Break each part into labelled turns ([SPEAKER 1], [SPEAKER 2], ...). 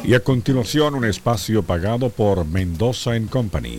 [SPEAKER 1] Y a continuación, un espacio pagado por Mendoza & Company.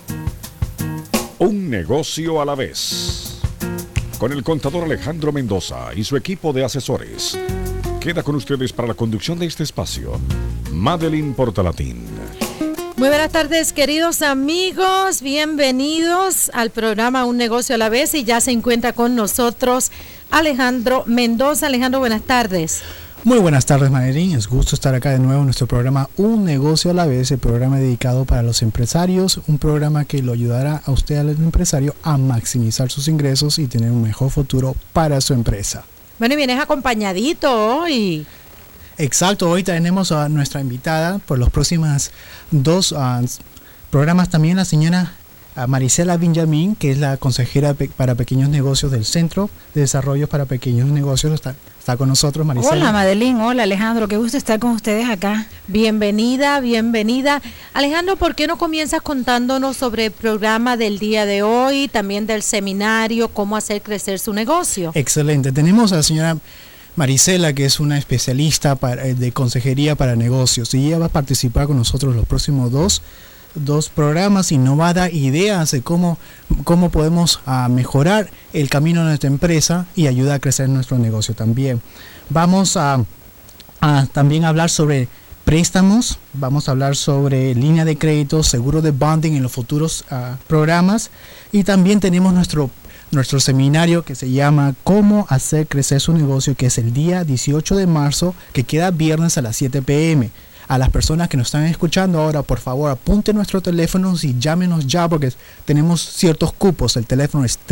[SPEAKER 1] Un negocio a la vez. Con el contador Alejandro Mendoza y su equipo de asesores. Queda con ustedes para la conducción de este espacio, Madeline Portalatín.
[SPEAKER 2] Muy buenas tardes, queridos amigos. Bienvenidos al programa Un Negocio a la Vez. Y ya se encuentra con nosotros Alejandro Mendoza. Alejandro, buenas tardes.
[SPEAKER 3] Muy buenas tardes, Madeline. Es gusto estar acá de nuevo en nuestro programa Un Negocio a la Vez, el programa dedicado para los empresarios, un programa que lo ayudará a usted, al empresario, a maximizar sus ingresos y tener un mejor futuro para su empresa.
[SPEAKER 2] Bueno, y vienes acompañadito hoy.
[SPEAKER 3] Exacto, hoy tenemos a nuestra invitada por los próximos dos programas también, la señora Marisela Benjamín, que es la consejera para pequeños negocios del Centro de Desarrollo para Pequeños Negocios. Está con nosotros, Marisela.
[SPEAKER 4] Hola, Madeline. Hola, Alejandro. Qué gusto estar con ustedes acá.
[SPEAKER 2] Bienvenida, bienvenida. Alejandro, ¿por qué no comienzas contándonos sobre el programa del día de hoy, también del seminario, cómo hacer crecer su negocio?
[SPEAKER 3] Excelente. Tenemos a la señora Marisela, que es una especialista de consejería para negocios, y ella va a participar con nosotros los próximos dos programas y nos va a dar ideas de cómo podemos mejorar el camino de nuestra empresa y ayudar a crecer nuestro negocio también. Vamos a también hablar sobre préstamos, vamos a hablar sobre línea de crédito, seguro de bonding en los futuros programas, y también tenemos nuestro seminario que se llama Cómo hacer crecer su negocio, que es el día 18 de marzo, que queda viernes a las 7 p.m. A las personas que nos están escuchando ahora, por favor, apunten nuestros teléfonos y llámenos ya, porque tenemos ciertos cupos. El teléfono es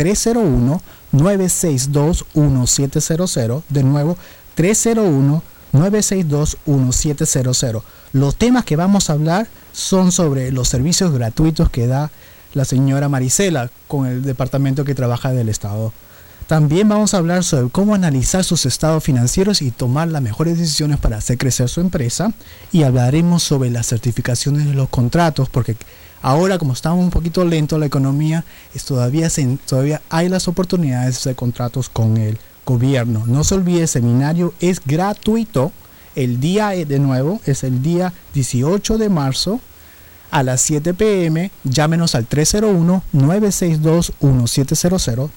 [SPEAKER 3] 301-962-1700. De nuevo, 301-962-1700. Los temas que vamos a hablar son sobre los servicios gratuitos que da la señora Marisela con el departamento que trabaja del Estado. También vamos a hablar sobre cómo analizar sus estados financieros y tomar las mejores decisiones para hacer crecer su empresa. Y hablaremos sobre las certificaciones de los contratos, porque ahora, como está un poquito lento la economía, todavía hay las oportunidades de hacer contratos con el gobierno. No se olvide, el seminario es gratuito. El día, de nuevo, es el día 18 de marzo a las 7 p.m. Llámenos al 301-962-1700.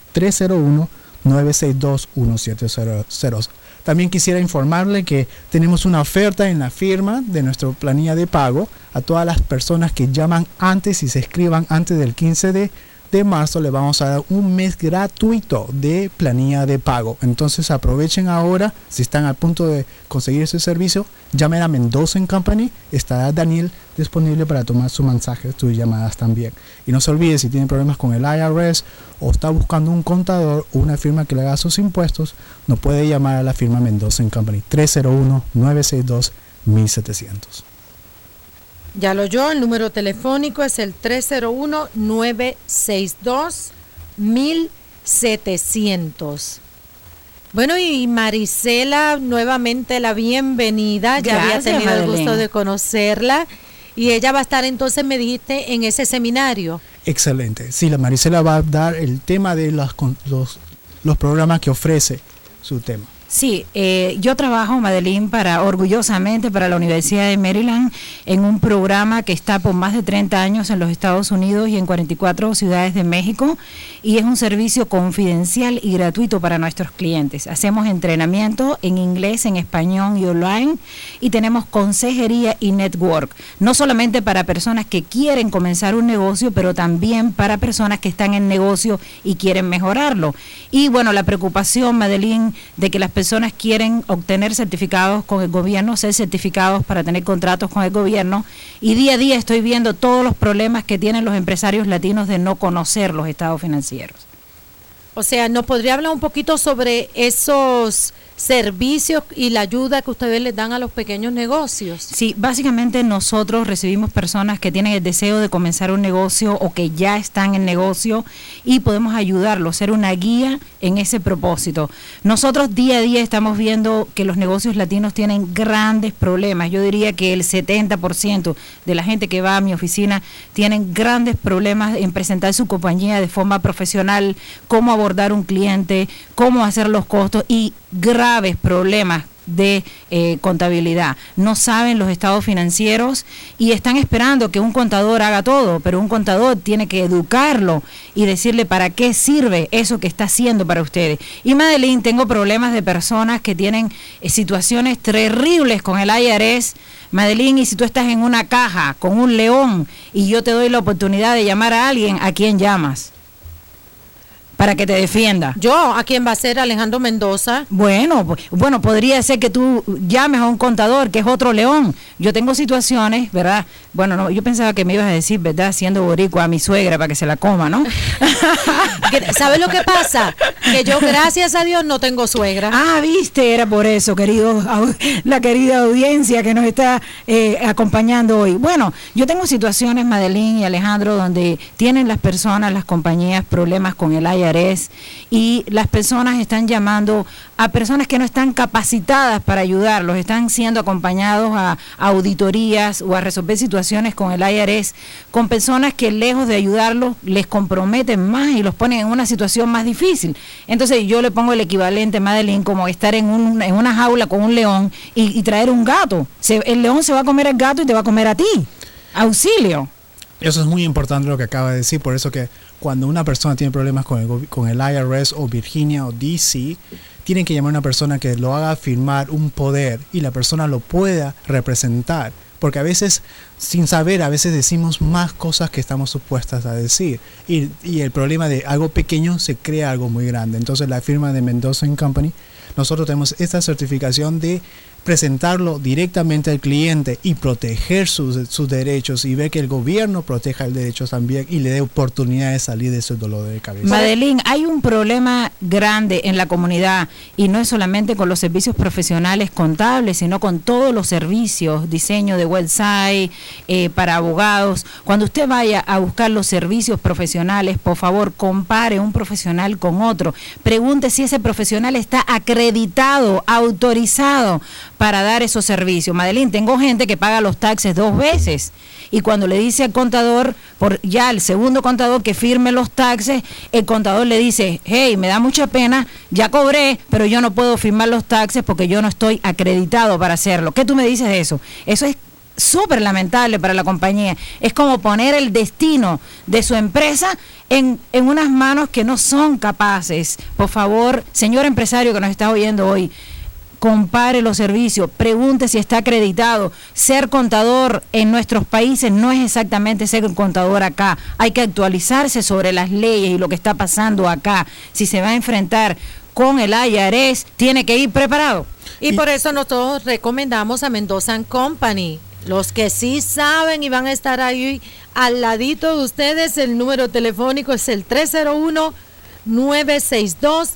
[SPEAKER 3] 301-962-1700. También quisiera informarle que tenemos una oferta en la firma de nuestra planilla de pago a todas las personas que llaman antes y se escriban antes del 15 de marzo. Le vamos a dar un mes gratuito de planilla de pago. Entonces aprovechen ahora. Si están al punto de conseguir ese servicio, llamen a Mendoza & Company. Estará Daniel disponible para tomar su mensaje, sus llamadas también. Y no se olvide, si tienen problemas con el IRS o está buscando un contador o una firma que le haga sus impuestos, nos puede llamar a la firma Mendoza & Company. 301-962-1700.
[SPEAKER 2] Ya lo oyó, el número telefónico es el 301-962-1700. Bueno, y Marisela, nuevamente la bienvenida. Ya
[SPEAKER 4] Gracias,
[SPEAKER 2] había tenido
[SPEAKER 4] Madeline.
[SPEAKER 2] el gusto de conocerla. Y ella va a estar entonces, me dijiste, en ese seminario.
[SPEAKER 3] Excelente. Sí, la Marisela va a dar el tema de los programas que ofrece su tema.
[SPEAKER 4] Sí, yo trabajo, Madeline, orgullosamente para la Universidad de Maryland en un programa que está por más de 30 años en los Estados Unidos y en 44 ciudades de México, y es un servicio confidencial y gratuito para nuestros clientes. Hacemos entrenamiento en inglés, en español y online, y tenemos consejería y network, no solamente para personas que quieren comenzar un negocio, pero también para personas que están en negocio y quieren mejorarlo. Y bueno, la preocupación, Madeline, de que las personas quieren obtener certificados con el gobierno, ser certificados para tener contratos con el gobierno, y día a día estoy viendo todos los problemas que tienen los empresarios latinos de no conocer los estados financieros.
[SPEAKER 2] O sea, ¿nos podría hablar un poquito sobre esos servicios y la ayuda que ustedes les dan a los pequeños negocios?
[SPEAKER 4] Sí, básicamente nosotros recibimos personas que tienen el deseo de comenzar un negocio o que ya están en negocio, y podemos ayudarlos, ser una guía en ese propósito. Nosotros día a día estamos viendo que los negocios latinos tienen grandes problemas. Yo diría que el 70% de la gente que va a mi oficina tienen grandes problemas en presentar su compañía de forma profesional, cómo abordar un cliente, cómo hacer los costos, y graves problemas de contabilidad, no saben los estados financieros y están esperando que un contador haga todo, pero un contador tiene que educarlo y decirle para qué sirve eso que está haciendo para ustedes. Y Madeline, tengo problemas de personas que tienen situaciones terribles con el IRS, Madeline, y si tú estás en una caja con un león y yo te doy la oportunidad de llamar a alguien, ¿a quién llamas? Para que te defienda.
[SPEAKER 2] Yo, ¿a quién va a ser? Alejandro Mendoza.
[SPEAKER 4] Bueno, podría ser que tú llames a un contador, que es otro león. Yo tengo situaciones, ¿verdad? Bueno, no, yo pensaba que me ibas a decir, ¿verdad? Siendo boricua a mi suegra para que se la coma, ¿no?
[SPEAKER 2] ¿Sabes lo que pasa? Que yo, gracias a Dios, no tengo suegra.
[SPEAKER 4] Ah, viste, era por eso, la querida audiencia que nos está acompañando hoy. Bueno, yo tengo situaciones, Madeline y Alejandro, donde tienen las personas, las compañías, problemas con el IRS y las personas están llamando a personas que no están capacitadas para ayudarlos, están siendo acompañados a auditorías o a resolver situaciones con el IRS, con personas que lejos de ayudarlos les comprometen más y los ponen en una situación más difícil. Entonces yo le pongo el equivalente, Madeline, como estar en una jaula con un león y traer un gato. El león se va a comer al gato y te va a comer a ti. Auxilio.
[SPEAKER 3] Eso es muy importante lo que acaba de decir, por eso que cuando una persona tiene problemas con el IRS o Virginia o DC, tienen que llamar a una persona que lo haga firmar un poder y la persona lo pueda representar. Porque a veces, sin saber, a veces decimos más cosas que estamos supuestas a decir. Y el problema de algo pequeño se crea algo muy grande. Entonces la firma de Mendoza & Company, nosotros tenemos esta certificación de presentarlo directamente al cliente y proteger sus derechos y ver que el gobierno proteja el derecho también y le dé oportunidad de salir de ese dolor de cabeza.
[SPEAKER 4] Madeline, hay un problema grande en la comunidad y no es solamente con los servicios profesionales contables, sino con todos los servicios, diseño de website, para abogados. Cuando usted vaya a buscar los servicios profesionales, por favor, compare un profesional con otro. Pregunte si ese profesional está acreditado, autorizado para dar esos servicios. Madeline, tengo gente que paga los taxes 2 veces y cuando le dice al contador, el segundo contador que firme los taxes, el contador le dice, hey, me da mucha pena, ya cobré, pero yo no puedo firmar los taxes porque yo no estoy acreditado para hacerlo. ¿Qué tú me dices de eso? Eso es súper lamentable para la compañía. Es como poner el destino de su empresa en unas manos que no son capaces. Por favor, señor empresario que nos está oyendo hoy, compare los servicios, pregunte si está acreditado. Ser contador en nuestros países no es exactamente ser un contador acá. Hay que actualizarse sobre las leyes y lo que está pasando acá. Si se va a enfrentar con el IRS, tiene que ir preparado.
[SPEAKER 2] Y por eso nosotros recomendamos a Mendoza & Company. Los que sí saben y van a estar ahí al ladito de ustedes, el número telefónico es el 301-962-1700.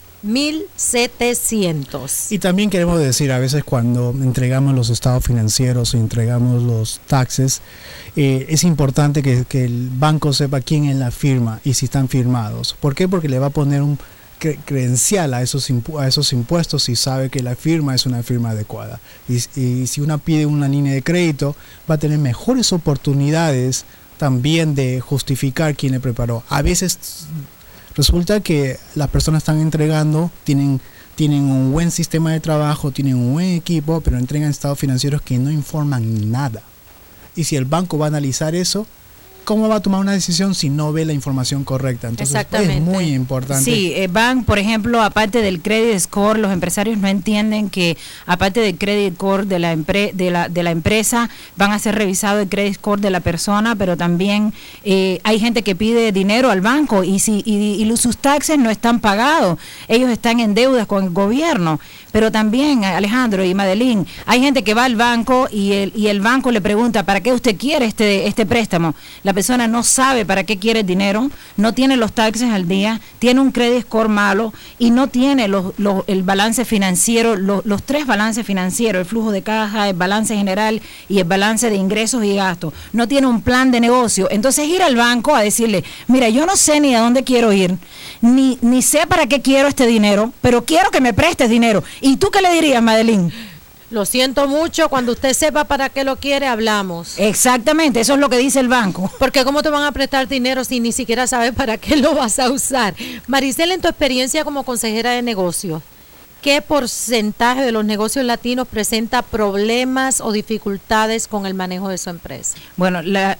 [SPEAKER 3] Y también queremos decir, a veces cuando entregamos los estados financieros o entregamos los taxes, es importante que el banco sepa quién es la firma y si están firmados. ¿Por qué? Porque le va a poner un credencial a esos impuestos si sabe que la firma es una firma adecuada. Y si uno pide una línea de crédito, va a tener mejores oportunidades también de justificar quién le preparó. A veces resulta que las personas están entregando, tienen un buen sistema de trabajo, tienen un buen equipo, pero entregan estados financieros que no informan nada. Y si el banco va a analizar eso, ¿cómo va a tomar una decisión si no ve la información correcta? Entonces es muy importante.
[SPEAKER 4] Sí, van, por ejemplo, aparte del credit score, los empresarios no entienden que aparte del credit score de la empresa, van a ser revisado el credit score de la persona, pero también hay gente que pide dinero al banco y sus taxes no están pagados. Ellos están en deudas con el gobierno. Pero también, Alejandro y Madeline, hay gente que va al banco y el banco le pregunta, ¿para qué usted quiere este préstamo? La persona no sabe para qué quiere el dinero, no tiene los taxes al día, tiene un credit score malo y no tiene el balance financiero, los 3 balances financieros, el flujo de caja, el balance general y el balance de ingresos y gastos. No tiene un plan de negocio. Entonces ir al banco a decirle, mira, yo no sé ni a dónde quiero ir, ni sé para qué quiero este dinero, pero quiero que me prestes dinero. ¿Y tú qué le dirías, Madeline?
[SPEAKER 2] Lo siento mucho, cuando usted sepa para qué lo quiere, hablamos.
[SPEAKER 4] Exactamente, eso es lo que dice el banco.
[SPEAKER 2] Porque ¿cómo te van a prestar dinero si ni siquiera sabes para qué lo vas a usar? Maricela, en tu experiencia como consejera de negocios, ¿qué porcentaje de los negocios latinos presenta problemas o dificultades con el manejo de su empresa?
[SPEAKER 4] Bueno,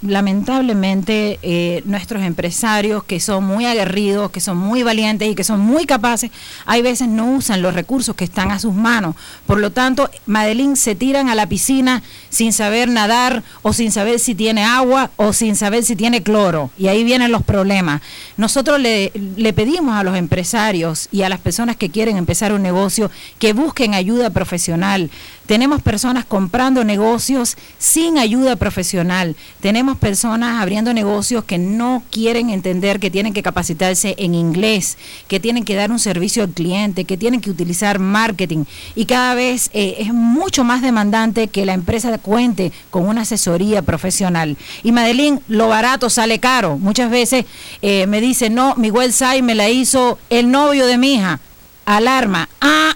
[SPEAKER 4] lamentablemente nuestros empresarios, que son muy aguerridos, que son muy valientes y que son muy capaces, hay veces no usan los recursos que están a sus manos. Por lo tanto, Madeline, se tiran a la piscina sin saber nadar o sin saber si tiene agua o sin saber si tiene cloro. Y ahí vienen los problemas. Nosotros le pedimos a los empresarios y a las personas que quieren empezar un negocio que busquen ayuda profesional. Tenemos personas comprando negocios sin ayuda profesional. Tenemos personas abriendo negocios que no quieren entender que tienen que capacitarse en inglés, que tienen que dar un servicio al cliente, que tienen que utilizar marketing. Y cada vez es mucho más demandante que la empresa cuente con una asesoría profesional. Y Madeline, lo barato sale caro. Muchas veces me dicen, no, mi website me la hizo el novio de mi hija. Alarma.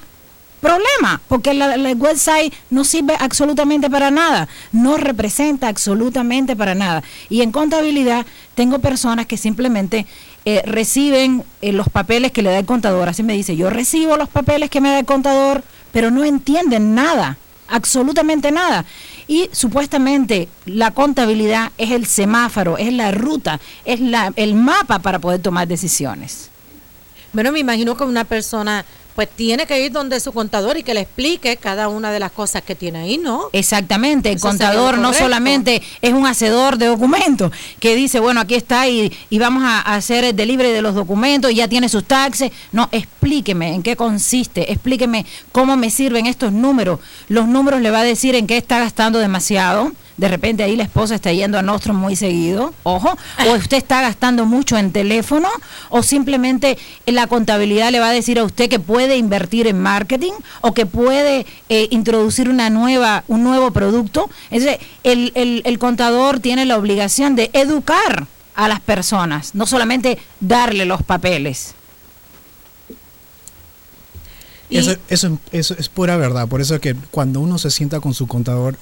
[SPEAKER 4] Problema, porque el website no sirve absolutamente para nada, no representa absolutamente para nada. Y en contabilidad tengo personas que simplemente reciben los papeles que le da el contador. Así me dice, yo recibo los papeles que me da el contador, pero no entienden nada, absolutamente nada. Y supuestamente la contabilidad es el semáforo, es la ruta, es el mapa para poder tomar decisiones.
[SPEAKER 2] Bueno, me imagino que una persona pues tiene que ir donde su contador y que le explique cada una de las cosas que tiene ahí, ¿no?
[SPEAKER 4] Exactamente, el contador no solamente es un hacedor de documentos, que dice, bueno, aquí está y vamos a hacer el delivery de los documentos y ya tiene sus taxes. No, explíqueme en qué consiste, explíqueme cómo me sirven estos números. Los números le va a decir en qué está gastando demasiado. De repente ahí la esposa está yendo a Nostrum muy seguido, ojo, o usted está gastando mucho en teléfono, o simplemente la contabilidad le va a decir a usted que puede invertir en marketing o que puede introducir un nuevo producto. Entonces, el contador tiene la obligación de educar a las personas, no solamente darle los papeles.
[SPEAKER 3] Eso es pura verdad. Por eso que cuando uno se sienta con su contador,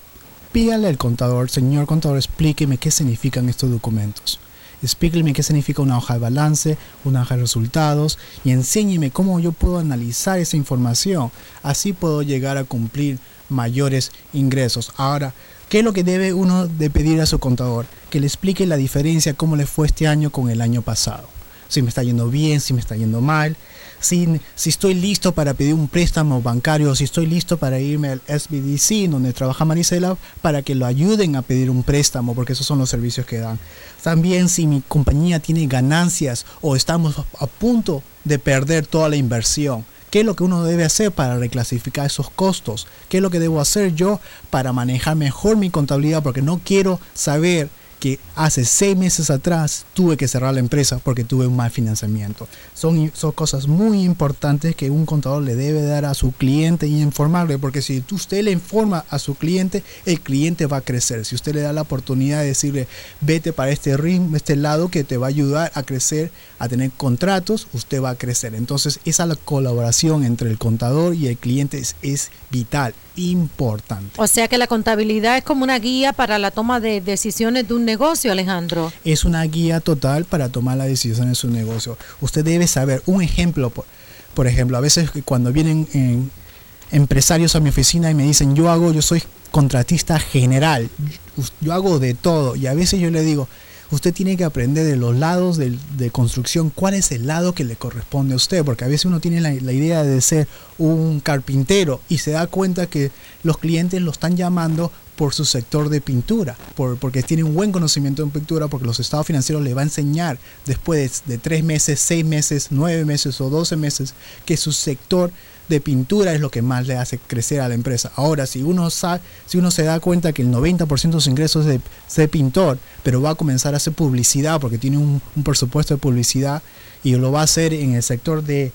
[SPEAKER 3] pídale al contador, señor contador, explíqueme qué significan estos documentos. Explíqueme qué significa una hoja de balance, una hoja de resultados, y enséñeme cómo yo puedo analizar esa información. Así puedo llegar a cumplir mayores ingresos. Ahora, ¿qué es lo que debe uno de pedir a su contador? Que le explique la diferencia, cómo le fue este año con el año pasado. Si me está yendo bien, si me está yendo mal. Si estoy listo para pedir un préstamo bancario, si estoy listo para irme al SBDC, donde trabaja Marisela, para que lo ayuden a pedir un préstamo, porque esos son los servicios que dan. También si mi compañía tiene ganancias o estamos a punto de perder toda la inversión. ¿Qué es lo que uno debe hacer para reclasificar esos costos? ¿Qué es lo que debo hacer yo para manejar mejor mi contabilidad? Porque no quiero saber que hace 6 meses atrás tuve que cerrar la empresa porque tuve un mal financiamiento. Son cosas muy importantes que un contador le debe dar a su cliente y informarle, porque si usted le informa a su cliente, el cliente va a crecer. Si usted le da la oportunidad de decirle, vete para este lado que te va a ayudar a crecer, a tener contratos, usted va a crecer. Entonces esa colaboración entre el contador y el cliente es vital, importante.
[SPEAKER 2] O sea que la contabilidad es como una guía para la toma de decisiones de un negocio, Alejandro.
[SPEAKER 3] Es una guía total para tomar las decisiones de su negocio. Usted debe saber, un ejemplo, por ejemplo, a veces cuando vienen empresarios a mi oficina y me dicen, yo soy contratista general, yo hago de todo, y a veces yo le digo, usted tiene que aprender de los lados de construcción, cuál es el lado que le corresponde a usted, porque a veces uno tiene la idea de ser un carpintero y se da cuenta que los clientes lo están llamando por su sector de pintura, porque tiene un buen conocimiento en pintura, porque los estados financieros le va a enseñar después de 3 meses, 6 meses, 9 meses o 12 meses que su sector de pintura es lo que más le hace crecer a la empresa. Ahora, si uno se da cuenta que el 90% de sus ingresos es de ser pintor, pero va a comenzar a hacer publicidad porque tiene un presupuesto de publicidad y lo va a hacer en el sector de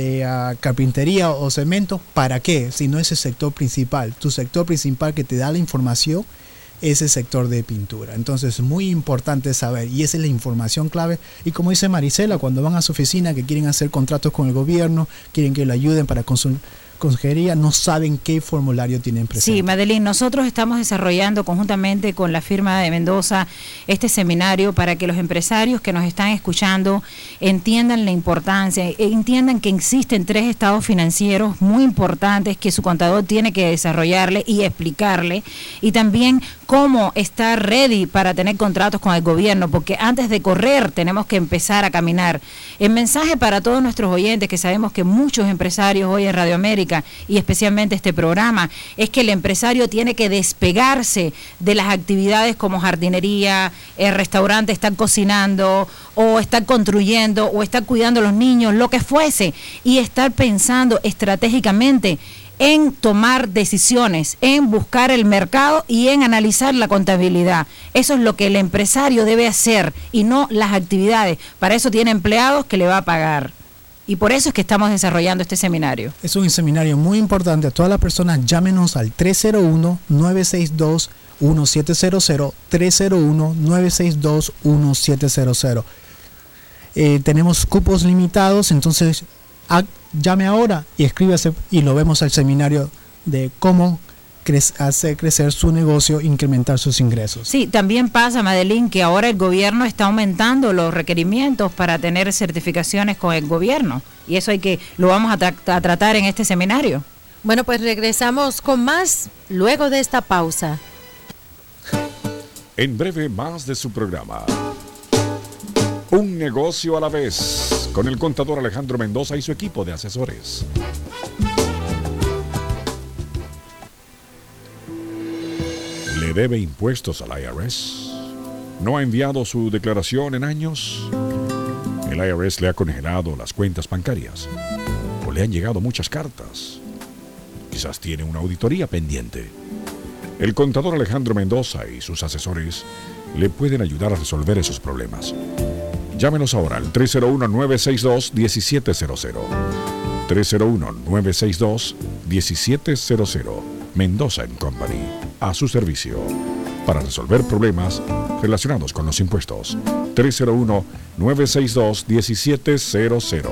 [SPEAKER 3] carpintería o cemento, ¿para qué? Si no es el sector principal. Tu sector principal que te da la información es el sector de pintura. Entonces es muy importante saber, y esa es la información clave. Y como dice Marisela, cuando van a su oficina que quieren hacer contratos con el gobierno, quieren que lo ayuden para consejería no saben qué formulario tienen presente.
[SPEAKER 4] Sí, Madeline, nosotros estamos desarrollando conjuntamente con la firma de Mendoza este seminario para que los empresarios que nos están escuchando entiendan la importancia, entiendan que existen 3 estados financieros muy importantes que su contador tiene que desarrollarle y explicarle, y también cómo estar ready para tener contratos con el gobierno, porque antes de correr tenemos que empezar a caminar. El mensaje para todos nuestros oyentes, que sabemos que muchos empresarios hoy en Radio América y especialmente este programa, es que el empresario tiene que despegarse de las actividades como jardinería, el restaurante, estar cocinando o estar construyendo o estar cuidando a los niños, lo que fuese, y estar pensando estratégicamente en tomar decisiones, en buscar el mercado y en analizar la contabilidad. Eso es lo que el empresario debe hacer y no las actividades. Para eso tiene empleados que le va a pagar. Y por eso es que estamos desarrollando este seminario.
[SPEAKER 3] Es un seminario muy importante. A todas las personas, llámenos al 301-962-1700, 301-962-1700. Tenemos cupos limitados, entonces llame ahora y escríbase y lo vemos al seminario de cómo hacer crecer su negocio, incrementar sus ingresos.
[SPEAKER 4] Sí, también pasa, Madeline, que ahora el gobierno está aumentando los requerimientos para tener certificaciones con el gobierno, y eso lo vamos a tratar en este seminario.
[SPEAKER 2] Bueno, pues regresamos con más luego de esta pausa.
[SPEAKER 1] En breve, más de su programa Un Negocio a la Vez, con el contador Alejandro Mendoza y su equipo de asesores. ¿Le debe impuestos al IRS? ¿No ha enviado su declaración en años? ¿El IRS le ha congelado las cuentas bancarias? ¿O le han llegado muchas cartas? Quizás tiene una auditoría pendiente. El contador Alejandro Mendoza y sus asesores le pueden ayudar a resolver esos problemas. Llámenos ahora al 301-962-1700. 301-962-1700. Mendoza & Company, a su servicio para resolver problemas relacionados con los impuestos. 301-962-1700.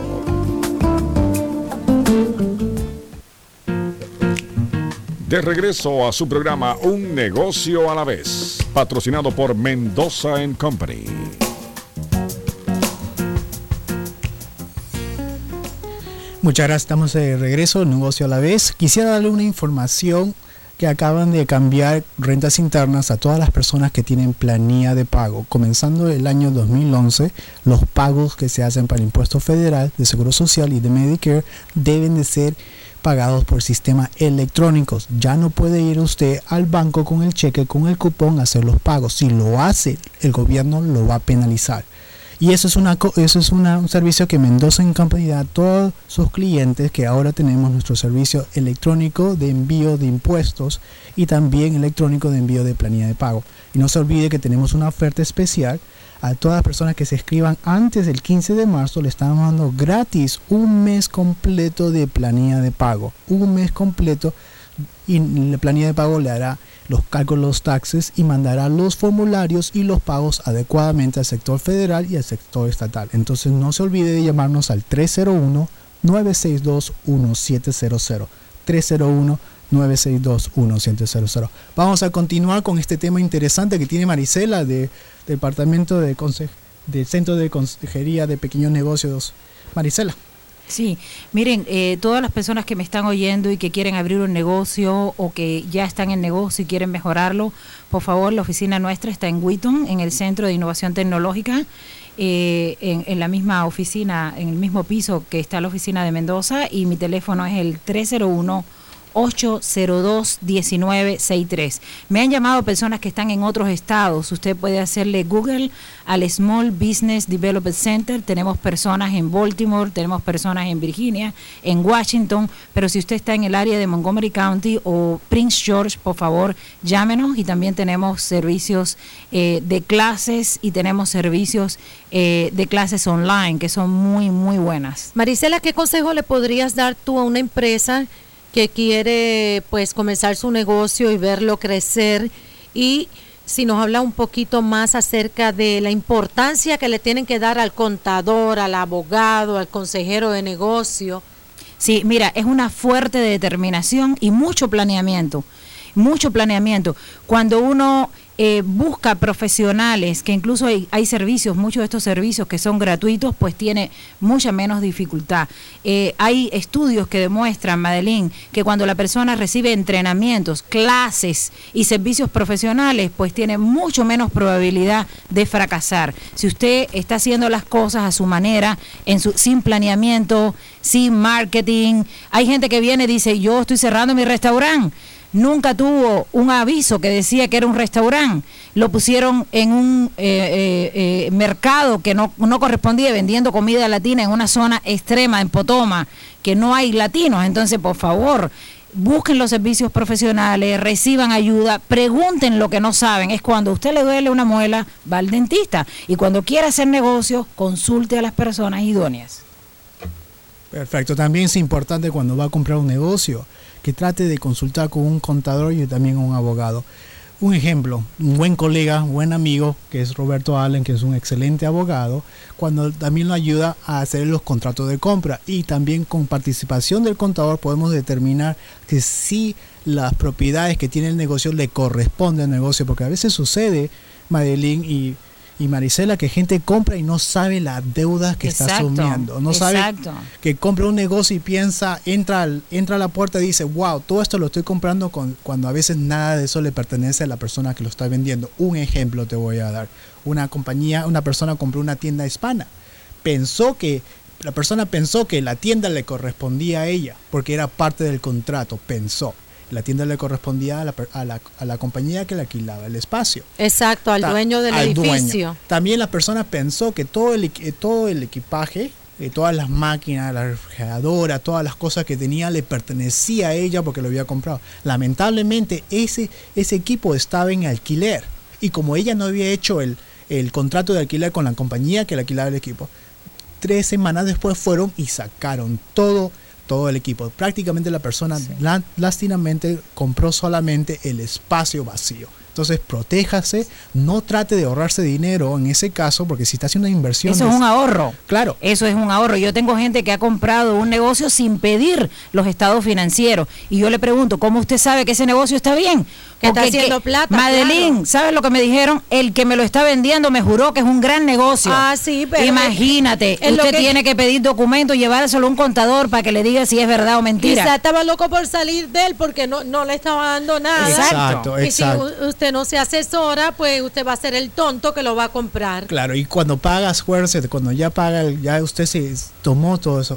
[SPEAKER 1] De regreso a su programa Un Negocio a la Vez, patrocinado por Mendoza & Company.
[SPEAKER 3] Muchas gracias, estamos de regreso, Un Negocio a la Vez. Quisiera darle una información que acaban de cambiar rentas internas a todas las personas que tienen planilla de pago. Comenzando el año 2011, los pagos que se hacen para el impuesto federal, de Seguro Social y de Medicare deben de ser pagados por sistemas electrónicos. Ya no puede ir usted al banco con el cheque, con el cupón a hacer los pagos. Si lo hace, el gobierno lo va a penalizar. Y eso es un servicio que Mendoza & Company da a todos sus clientes, que ahora tenemos nuestro servicio electrónico de envío de impuestos y también electrónico de envío de planilla de pago. Y no se olvide que tenemos una oferta especial a todas las personas que se escriban antes del 15 de marzo. Le estamos dando gratis un mes completo de planilla de pago. Un mes completo, y la planilla de pago le hará los cálculos, los taxes, y mandará los formularios y los pagos adecuadamente al sector federal y al sector estatal. Entonces no se olvide de llamarnos al 301-962-1700. 301-962-1700. Vamos a continuar con este tema interesante que tiene Marisela del Departamento del Centro de Consejería de Pequeños Negocios. Marisela.
[SPEAKER 4] Sí, miren, todas las personas que me están oyendo y que quieren abrir un negocio o que ya están en negocio y quieren mejorarlo, por favor, la oficina nuestra está en Wheaton, en el Centro de Innovación Tecnológica, en la misma oficina, en el mismo piso que está la oficina de Mendoza, y mi teléfono es el 301-802-1963. Me han llamado personas que están en otros estados. Usted puede hacerle Google al Small Business Development Center. Tenemos personas en Baltimore, tenemos personas en Virginia, en Washington, pero si usted está en el área de Montgomery County o Prince George, por favor, llámenos. Y también tenemos servicios de clases, y tenemos servicios de clases online que son muy, muy buenas.
[SPEAKER 2] Marisela, ¿qué consejo le podrías dar tú a una empresa que quiere pues comenzar su negocio y verlo crecer? Y si nos habla un poquito más acerca de la importancia que le tienen que dar al contador, al abogado, al consejero de negocio.
[SPEAKER 4] Sí, mira, es una fuerte determinación y mucho planeamiento. Mucho planeamiento. Cuando uno busca profesionales, que incluso hay servicios, muchos de estos servicios que son gratuitos, pues tiene mucha menos dificultad. Hay estudios que demuestran, Madeline, que cuando la persona recibe entrenamientos, clases y servicios profesionales, pues tiene mucho menos probabilidad de fracasar. Si usted está haciendo las cosas a su manera, sin planeamiento, sin marketing, hay gente que viene y dice, yo estoy cerrando mi restaurante. Nunca tuvo un aviso que decía que era un restaurante, lo pusieron en un mercado que no correspondía, vendiendo comida latina en una zona extrema, en Potoma, que no hay latinos. Entonces, por favor, busquen los servicios profesionales, reciban ayuda, pregunten lo que no saben. Es cuando a usted le duele una muela, va al dentista, y cuando quiera hacer negocios, consulte a las personas idóneas.
[SPEAKER 3] Perfecto, también es importante cuando va a comprar un negocio que trate de consultar con un contador y también un abogado. Un ejemplo, un buen colega, un buen amigo, que es Roberto Allen, que es un excelente abogado, cuando también lo ayuda a hacer los contratos de compra, y también con participación del contador podemos determinar que si las propiedades que tiene el negocio le corresponden al negocio, porque a veces sucede, Madeline y Marisela, que gente compra y no sabe las deudas que está asumiendo. No sabe que compra un negocio y piensa, entra a la puerta y dice, wow, todo esto lo estoy comprando cuando a veces nada de eso le pertenece a la persona que lo está vendiendo. Un ejemplo te voy a dar. Una persona compró una tienda hispana. La persona pensó que la tienda le correspondía a ella porque era parte del contrato, pensó. La tienda le correspondía a la compañía que le alquilaba el espacio.
[SPEAKER 2] Exacto, al dueño del edificio.
[SPEAKER 3] Dueño. También la persona pensó que todo el equipaje, todas las máquinas, la refrigeradora, todas las cosas que tenía le pertenecía a ella porque lo había comprado. Lamentablemente ese equipo estaba en alquiler, y como ella no había hecho el contrato de alquiler con la compañía que le alquilaba el equipo, 3 semanas después fueron y sacaron todo el equipo. Prácticamente la persona lastimamente compró solamente el espacio vacío. Entonces, protéjase, no trate de ahorrarse dinero en ese caso, porque si está haciendo inversión...
[SPEAKER 4] Eso es un ahorro.
[SPEAKER 3] Claro.
[SPEAKER 4] Eso es un ahorro. Yo tengo gente que ha comprado un negocio sin pedir los estados financieros. Y yo le pregunto, ¿cómo usted sabe que ese negocio está bien?
[SPEAKER 2] Que está haciendo plata.
[SPEAKER 4] Madeline, claro. ¿Sabes lo que me dijeron? El que me lo está vendiendo me juró que es un gran negocio.
[SPEAKER 2] Ah, sí, pero...
[SPEAKER 4] Imagínate, usted tiene que pedir documentos y llevárselo a un contador para que le diga si es verdad o mentira.
[SPEAKER 2] Quizá estaba loco por salir de él porque no le estaba dando nada.
[SPEAKER 3] Exacto.
[SPEAKER 2] Y si usted no se asesora, pues usted va a ser el tonto que lo va a comprar.
[SPEAKER 3] Claro, y cuando pagas, acuérdese, cuando ya paga, ya usted se tomó todos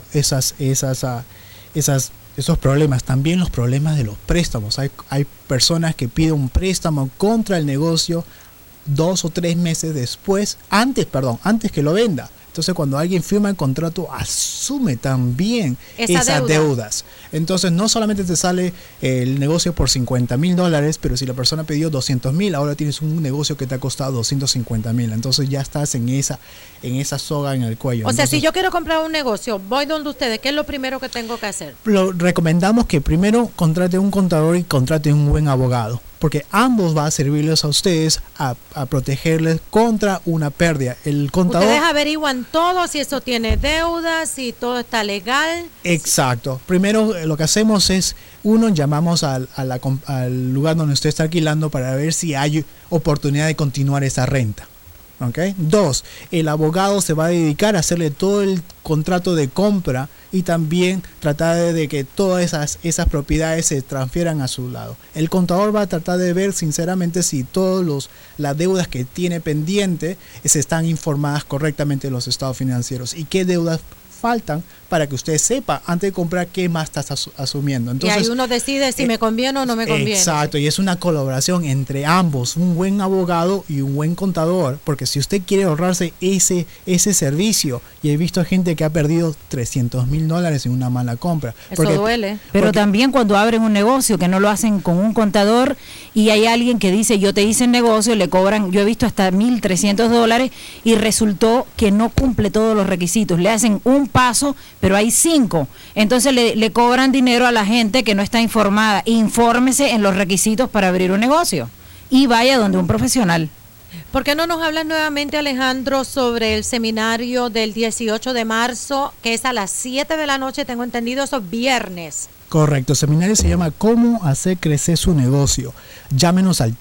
[SPEAKER 3] esos problemas. También los problemas de los préstamos. Hay personas que piden un préstamo contra el negocio 2 o 3 meses antes que lo venda. Entonces, cuando alguien firma el contrato, asume también esas deudas. Entonces, no solamente te sale el negocio por $50,000, pero si la persona pidió $200,000, ahora tienes un negocio que te ha costado $250,000. Entonces, ya estás en esa soga en el cuello.
[SPEAKER 2] O sea, si yo quiero comprar un negocio, voy donde ustedes, ¿qué es lo primero que tengo que hacer?
[SPEAKER 3] Lo recomendamos que primero contrate un contador y contrate un buen abogado, porque ambos va a servirles a ustedes a protegerles contra una pérdida. El contador...
[SPEAKER 2] Ustedes averiguan todo, si eso tiene deudas, si todo está legal.
[SPEAKER 3] Exacto. Primero lo que hacemos es, llamamos al lugar donde usted está alquilando para ver si hay oportunidad de continuar esa renta. ¿Okay? 2, el abogado se va a dedicar a hacerle todo el contrato de compra y también tratar de que todas esas propiedades se transfieran a su lado. El contador va a tratar de ver sinceramente si todas las deudas que tiene pendiente se están informadas correctamente en los estados financieros y qué deudas faltan para que usted sepa antes de comprar qué más estás asumiendo. Entonces,
[SPEAKER 2] y ahí uno decide si me conviene o no me conviene.
[SPEAKER 3] Exacto, y es una colaboración entre ambos, un buen abogado y un buen contador, porque si usted quiere ahorrarse ese servicio, y he visto gente que ha perdido $300,000 en una mala compra.
[SPEAKER 2] Eso duele.
[SPEAKER 4] Pero también cuando abren un negocio que no lo hacen con un contador y hay alguien que dice, yo te hice el negocio, le cobran, yo he visto hasta $1,300 y resultó que no cumple todos los requisitos. Le hacen un paso, pero hay 5. Entonces le cobran dinero a la gente que no está informada. Infórmese en los requisitos para abrir un negocio y vaya donde un profesional.
[SPEAKER 2] ¿Por qué no nos hablas nuevamente, Alejandro, sobre el seminario del 18 de marzo, que es a las 7 de la noche, tengo entendido, eso es viernes?
[SPEAKER 3] Correcto, el seminario se llama ¿Cómo hacer crecer su negocio? Llámenos al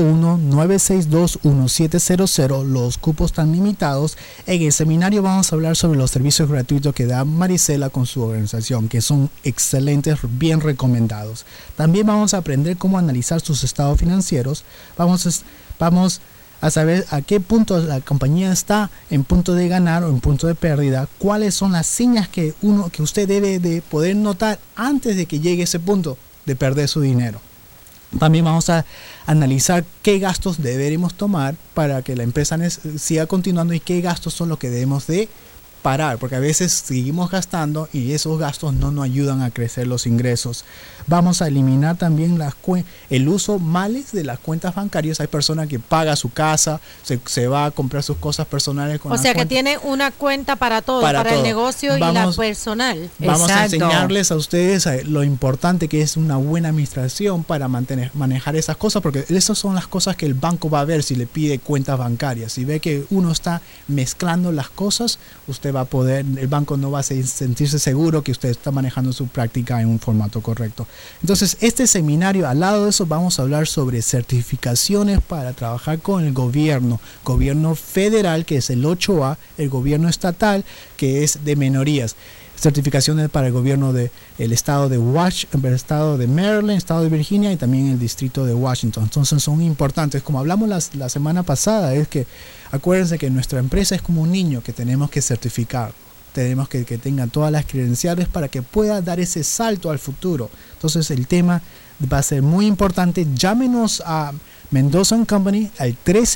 [SPEAKER 3] 301-962-1700, los cupos están limitados. En el seminario vamos a hablar sobre los servicios gratuitos que da Marisela con su organización, que son excelentes, bien recomendados. También vamos a aprender cómo analizar sus estados financieros. Vamos a saber a qué punto la compañía está en punto de ganar o en punto de pérdida, cuáles son las señas que usted debe de poder notar antes de que llegue ese punto de perder su dinero. También vamos a analizar qué gastos deberemos tomar para que la empresa siga continuando y qué gastos son los que debemos de parar, porque a veces seguimos gastando y esos gastos no nos ayudan a crecer los ingresos. Vamos a eliminar también el uso males de las cuentas bancarias. Hay personas que pagan su casa, se va a comprar sus cosas personales con
[SPEAKER 2] o sea que tiene una cuenta para todo, para el negocio y la personal.
[SPEAKER 3] Vamos a enseñarles a ustedes lo importante que es una buena administración para manejar esas cosas, porque esas son las cosas que el banco va a ver si le pide cuentas bancarias. Si ve que uno está mezclando las cosas, el banco no va a sentirse seguro que usted está manejando su práctica en un formato correcto. Entonces, este seminario, al lado de eso, vamos a hablar sobre certificaciones para trabajar con el gobierno federal, que es el 8A, el gobierno estatal, que es de minorías. Certificaciones para el gobierno del estado de Washington, el estado de Maryland, el estado de Virginia y también el distrito de Washington. Entonces son importantes. Como hablamos la semana pasada, es que acuérdense que nuestra empresa es como un niño que tenemos que certificar. Tenemos que tenga todas las credenciales para que pueda dar ese salto al futuro. Entonces el tema va a ser muy importante. Llámenos a Mendoza & Company al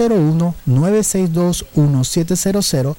[SPEAKER 3] 301-962-1700,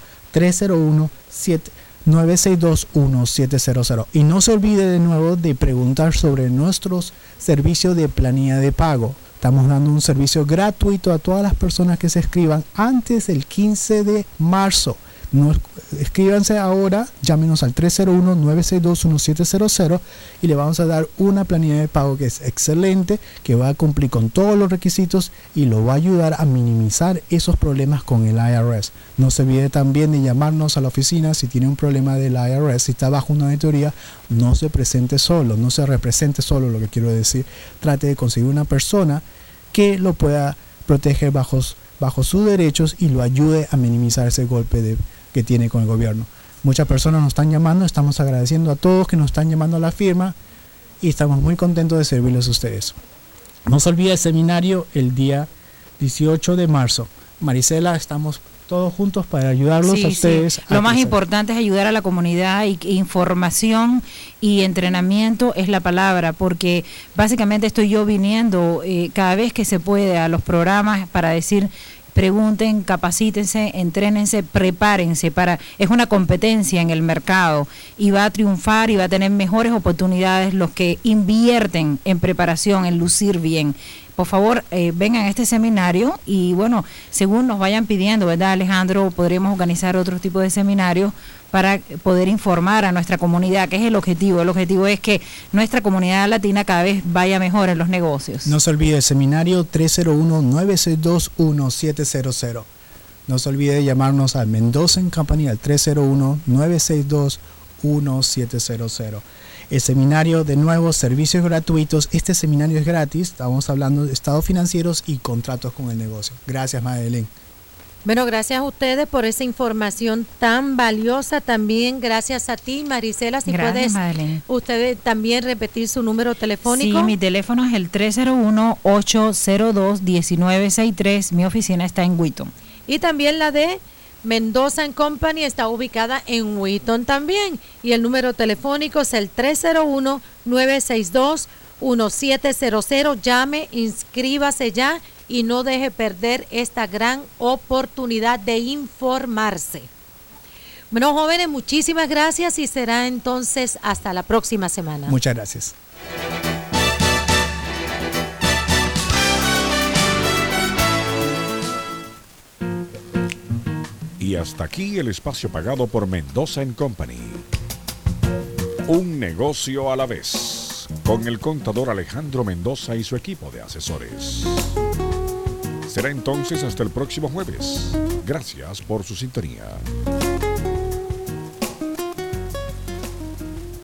[SPEAKER 3] 301-962-1700. Y no se olvide de nuevo de preguntar sobre nuestros servicios de planilla de pago. Estamos dando un servicio gratuito a todas las personas que se escriban antes del 15 de marzo. Escríbanse ahora, llámenos al 301-962-1700 y le vamos a dar una planilla de pago que es excelente, que va a cumplir con todos los requisitos y lo va a ayudar a minimizar esos problemas con el IRS. No se olvide también de llamarnos a la oficina si tiene un problema del IRS, si está bajo una auditoría. No se presente solo, no se represente solo, lo que quiero decir. Trate de conseguir una persona que lo pueda proteger bajo sus derechos y lo ayude a minimizar ese golpe que tiene con el gobierno. Muchas personas nos están llamando, estamos agradeciendo a todos que nos están llamando a la firma y estamos muy contentos de servirles a ustedes. No se olvide el seminario el día 18 de marzo. Marisela, estamos todos juntos para ayudarlos a ustedes.
[SPEAKER 4] Lo más importante es ayudar a la comunidad y información y entrenamiento es la palabra, porque básicamente estoy yo viniendo cada vez que se puede a los programas para decir: pregunten, capacítense, entrénense, prepárense es una competencia en el mercado y va a triunfar y va a tener mejores oportunidades los que invierten en preparación, en lucir bien. Por favor, vengan a este seminario y bueno, según nos vayan pidiendo, ¿verdad, Alejandro? Podremos organizar otro tipo de seminarios para poder informar a nuestra comunidad, que es el objetivo. El objetivo es que nuestra comunidad latina cada vez vaya mejor en los negocios.
[SPEAKER 3] No se olvide el seminario 301-962-1700. No se olvide de llamarnos a Mendoza & Company al 301-962-1700. El seminario, de nuevo, servicios gratuitos. Este seminario es gratis. Estamos hablando de estados financieros y contratos con el negocio. Gracias, Madeline.
[SPEAKER 2] Bueno, gracias a ustedes por esa información tan valiosa. También gracias a ti, Marisela. Si puedes, ustedes también repetir su número telefónico.
[SPEAKER 4] Sí, mi teléfono es el 301-802-1963. Mi oficina está en Wheaton.
[SPEAKER 2] Y también la de Mendoza & Company está ubicada en Wheaton también. Y el número telefónico es el 301-962-1700. Llame, inscríbase ya y no deje perder esta gran oportunidad de informarse. Bueno, jóvenes, muchísimas gracias y será entonces hasta la próxima semana.
[SPEAKER 3] Muchas gracias.
[SPEAKER 1] Y hasta aquí el espacio pagado por Mendoza & Company. Un negocio a la vez, con el contador Alejandro Mendoza y su equipo de asesores. Será entonces hasta el próximo jueves. Gracias por su sintonía.